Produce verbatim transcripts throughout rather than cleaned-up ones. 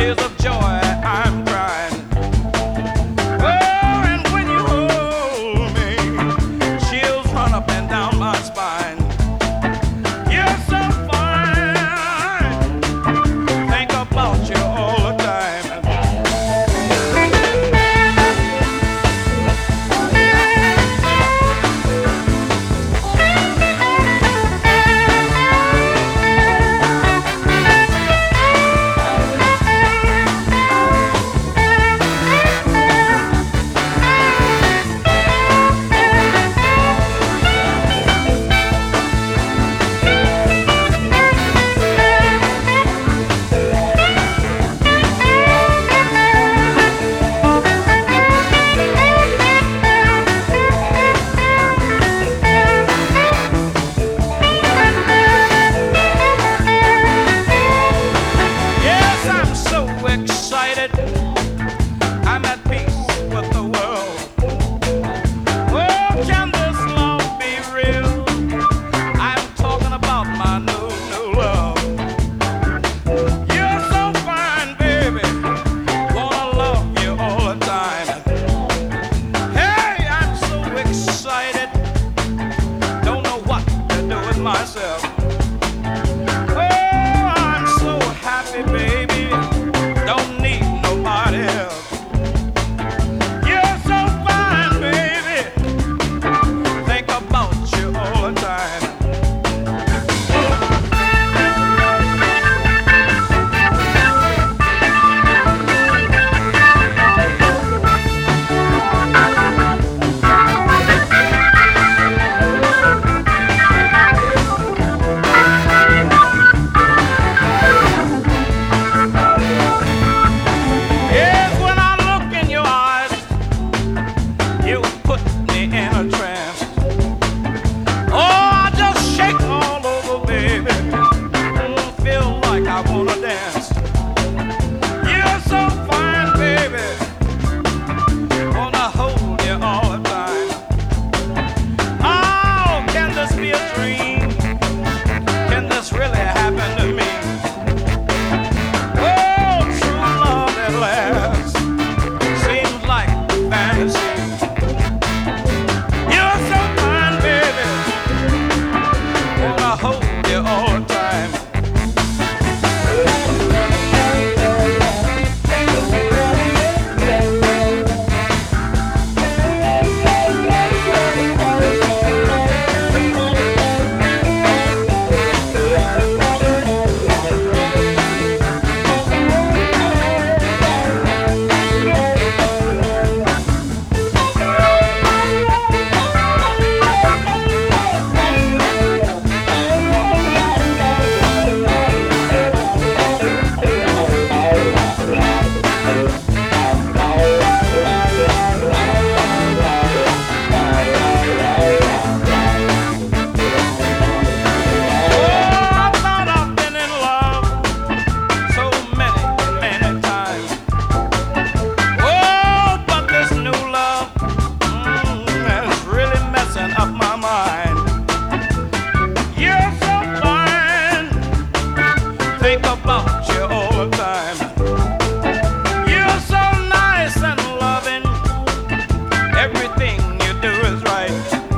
tears of joy I'm crying. Oh, and when you hold me, chills run up and down my spine. You're so fine, think about you all the time. Excited, I'm at peace with the world. Oh, can this love be real? I'm talking about my new, new love. You're so fine, baby, wanna love you all the time. Hey, I'm so excited, don't know what to do with myself. Oh, I'm so happy, baby, don't need nobody else. You're so fine, baby, think about you all the time. Think about you all the time. You're so nice and loving, everything you do is right.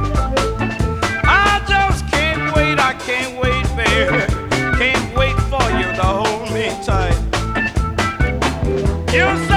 I just can't wait, I can't wait, baby, can't wait for you to hold me tight. You're